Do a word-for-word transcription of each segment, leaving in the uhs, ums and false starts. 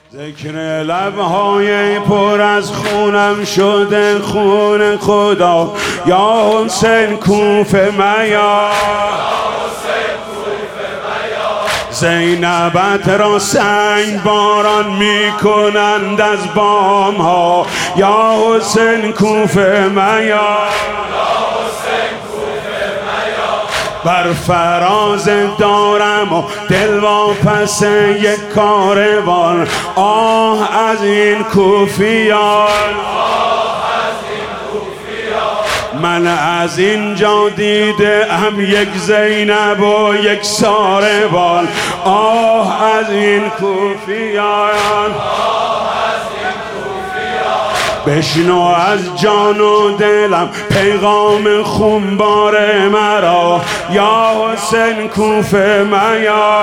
ذکر لبهای پر از خونم شده خون خدا. یا حسین کوفه میا، زینبت را سنگ باران می کنند از بام ها. یا حسین کوفه میا، بر فراز دارم و دل واپس یک کاروان. آه از این کوفیان، من از اینجا دیده هم یک زینب و یک ساربان. آه از این کوفیان، بشنو از جان و دلم پیغام خونبار مرا. یا حسین کوفه میا،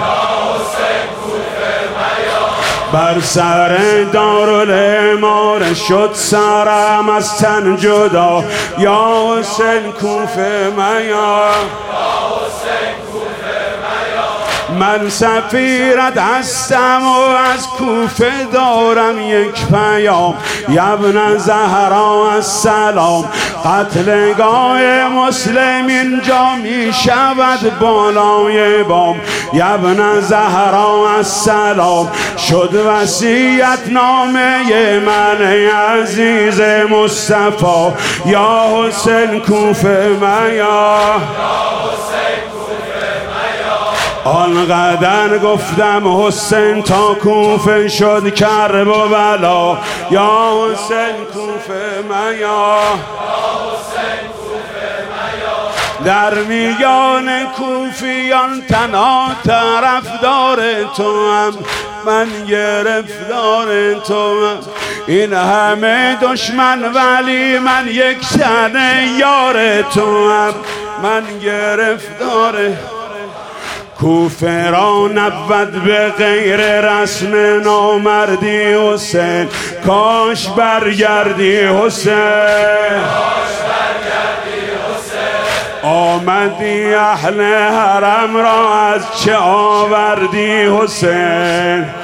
بر سر دارالاماره شد سرم از تن جدا. یا حسین کوفه میا، من سفیرت هستم و از کوفه دارم یک پیام. ابن زهرا السلام، قتلگاه مسلمین جا می شود بالای بام. ابن زهرا السلام، شد وصیت نامه من عزیز مصطفی. یا حسین کوفه میا، آنقدر گفتم حسین تا کوفه شد کرب و بلا. یا حسین کوفه میا، در میان کوفیان تنها طرفدار تو هم، من گرفتار تو هم. این همه دشمن ولی من یک تن یار تو هم، من گرفتار. کوفه را نبود به غیر رسم نامردی حسین. کاش برگردی حسین، آمدی اهل حرم را از چه آوردی حسین.